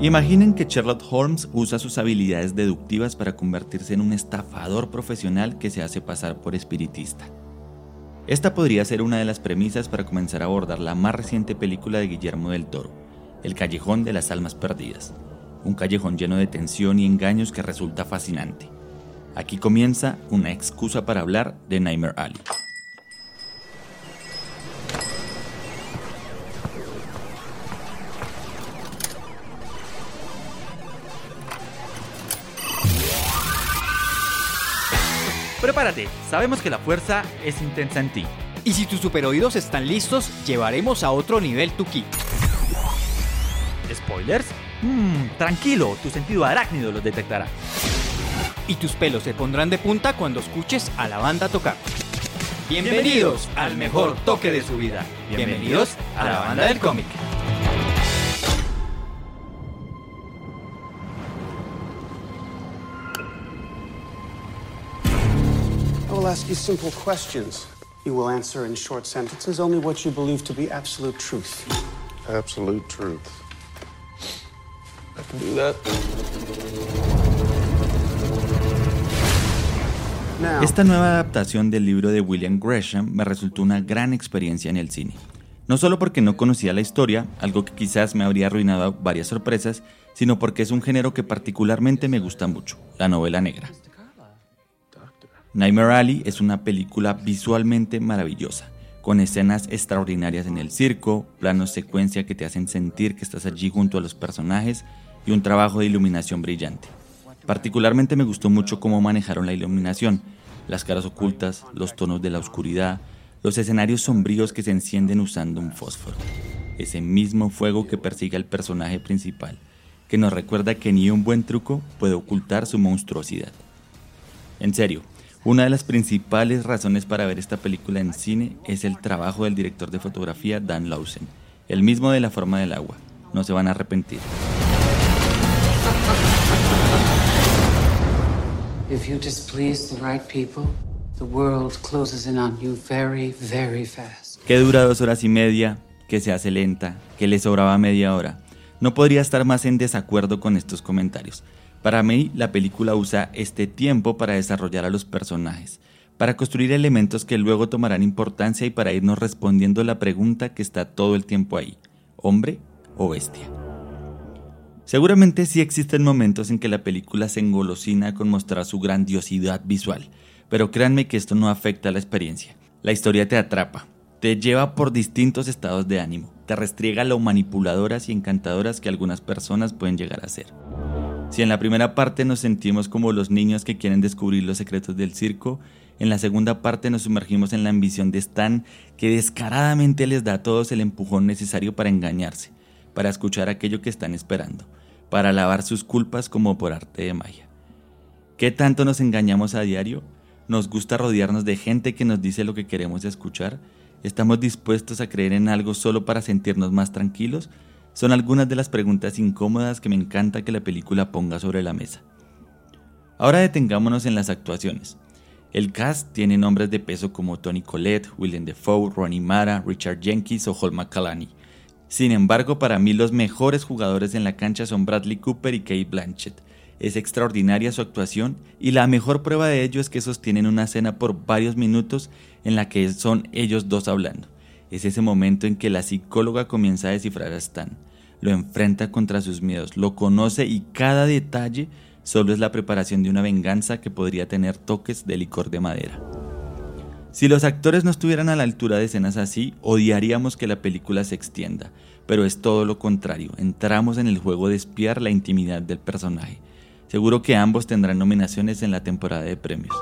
Imaginen que Sherlock Holmes usa sus habilidades deductivas para convertirse en un estafador profesional que se hace pasar por espiritista. Esta podría ser una de las premisas para comenzar a abordar la más reciente película de Guillermo del Toro, El Callejón de las Almas Perdidas, un callejón lleno de tensión y engaños que resulta fascinante. Aquí comienza una excusa para hablar de Nightmare Alley. Prepárate, sabemos que la fuerza es intensa en ti. Y si tus superoídos están listos, llevaremos a otro nivel tu ki. ¿Spoilers? Tranquilo, tu sentido arácnido los detectará. Y tus pelos se pondrán de punta cuando escuches a la banda tocar. Bienvenidos al mejor toque de su vida. Bienvenidos a la banda del cómic. I will ask you simple questions. You will answer in short sentences only what you believe to be absolute truth. Absolute truth. I can do that. Now, Esta nueva adaptación del libro de William Gresham me resultó una gran experiencia en el cine. No solo porque no conocía la historia, algo que quizás me habría arruinado varias sorpresas, sino porque es un género que particularmente me gusta mucho, la novela negra. Nightmare Alley es una película visualmente maravillosa, con escenas extraordinarias en el circo, planos secuencia que te hacen sentir que estás allí junto a los personajes y un trabajo de iluminación brillante. Particularmente me gustó mucho cómo manejaron la iluminación, las caras ocultas, los tonos de la oscuridad, los escenarios sombríos que se encienden usando un fósforo. Ese mismo fuego que persigue al personaje principal, que nos recuerda que ni un buen truco puede ocultar su monstruosidad. En serio, una de las principales razones para ver esta película en cine es el trabajo del director de fotografía Dan Lawson, el mismo de La forma del agua. No se van a arrepentir. If you displease the right people, the world closes in on you very, very fast. Que dura 2 horas y media, que se hace lenta, que le sobraba media hora. No podría estar más en desacuerdo con estos comentarios. Para mí, la película usa este tiempo para desarrollar a los personajes, para construir elementos que luego tomarán importancia y para irnos respondiendo la pregunta que está todo el tiempo ahí: ¿hombre o bestia? Seguramente sí existen momentos en que la película se engolosina con mostrar su grandiosidad visual, pero créanme que esto no afecta a la experiencia. La historia te atrapa, te lleva por distintos estados de ánimo, te restriega lo manipuladoras y encantadoras que algunas personas pueden llegar a ser. Si en la primera parte nos sentimos como los niños que quieren descubrir los secretos del circo, en la segunda parte nos sumergimos en la ambición de Stan, que descaradamente les da a todos el empujón necesario para engañarse, para escuchar aquello que están esperando, para lavar sus culpas como por arte de magia. ¿Qué tanto nos engañamos a diario? ¿Nos gusta rodearnos de gente que nos dice lo que queremos escuchar? ¿Estamos dispuestos a creer en algo solo para sentirnos más tranquilos? Son algunas de las preguntas incómodas que me encanta que la película ponga sobre la mesa. Ahora detengámonos en las actuaciones. El cast tiene nombres de peso como Toni Collette, Willem Dafoe, Rooney Mara, Richard Jenkins o Hall McCallany. Sin embargo, para mí los mejores jugadores en la cancha son Bradley Cooper y Cate Blanchett. Es extraordinaria su actuación y la mejor prueba de ello es que sostienen una escena por varios minutos en la que son ellos dos hablando. Es ese momento en que la psicóloga comienza a descifrar a Stan, lo enfrenta contra sus miedos, lo conoce y cada detalle solo es la preparación de una venganza que podría tener toques de licor de madera. Si los actores no estuvieran a la altura de escenas así, odiaríamos que la película se extienda, pero es todo lo contrario, entramos en el juego de espiar la intimidad del personaje. Seguro que ambos tendrán nominaciones en la temporada de premios.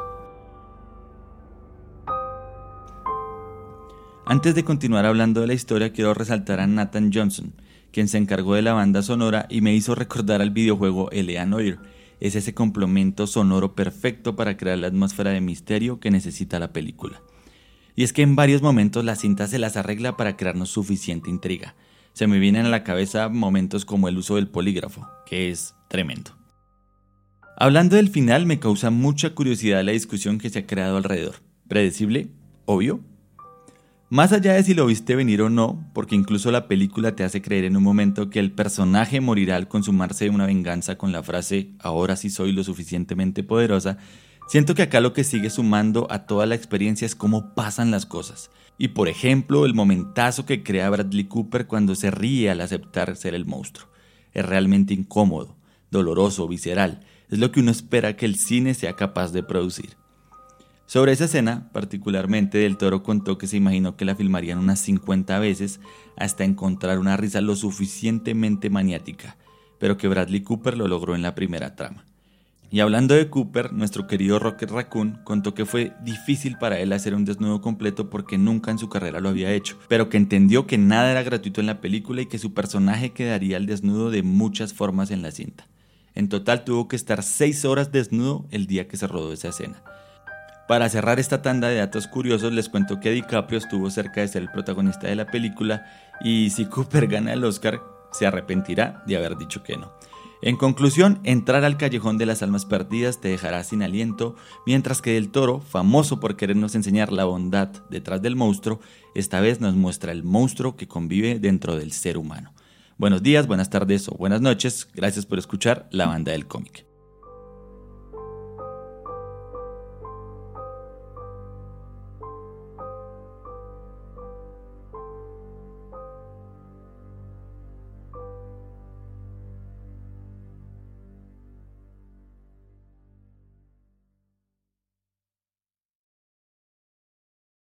Antes de continuar hablando de la historia, quiero resaltar a Nathan Johnson, quien se encargó de la banda sonora y me hizo recordar al videojuego L.A. Noire. Es ese complemento sonoro perfecto para crear la atmósfera de misterio que necesita la película. Y es que en varios momentos la cinta se las arregla para crearnos suficiente intriga. Se me vienen a la cabeza momentos como el uso del polígrafo, que es tremendo. Hablando del final, me causa mucha curiosidad la discusión que se ha creado alrededor. ¿Predecible? ¿Obvio? Más allá de si lo viste venir o no, porque incluso la película te hace creer en un momento que el personaje morirá al consumarse una venganza con la frase "ahora sí soy lo suficientemente poderosa", siento que acá lo que sigue sumando a toda la experiencia es cómo pasan las cosas. Y por ejemplo, el momentazo que crea Bradley Cooper cuando se ríe al aceptar ser el monstruo. Es realmente incómodo, doloroso, visceral. Es lo que uno espera que el cine sea capaz de producir. Sobre esa escena, particularmente, Del Toro contó que se imaginó que la filmarían unas 50 veces hasta encontrar una risa lo suficientemente maniática, pero que Bradley Cooper lo logró en la primera trama. Y hablando de Cooper, nuestro querido Rocket Raccoon contó que fue difícil para él hacer un desnudo completo porque nunca en su carrera lo había hecho, pero que entendió que nada era gratuito en la película y que su personaje quedaría al desnudo de muchas formas en la cinta. En total tuvo que estar 6 horas desnudo el día que se rodó esa escena. Para cerrar esta tanda de datos curiosos, les cuento que DiCaprio estuvo cerca de ser el protagonista de la película y si Cooper gana el Oscar, se arrepentirá de haber dicho que no. En conclusión, entrar al callejón de las almas perdidas te dejará sin aliento, mientras que Del Toro, famoso por querernos enseñar la bondad detrás del monstruo, esta vez nos muestra el monstruo que convive dentro del ser humano. Buenos días, buenas tardes o buenas noches, gracias por escuchar La Banda del Cómic.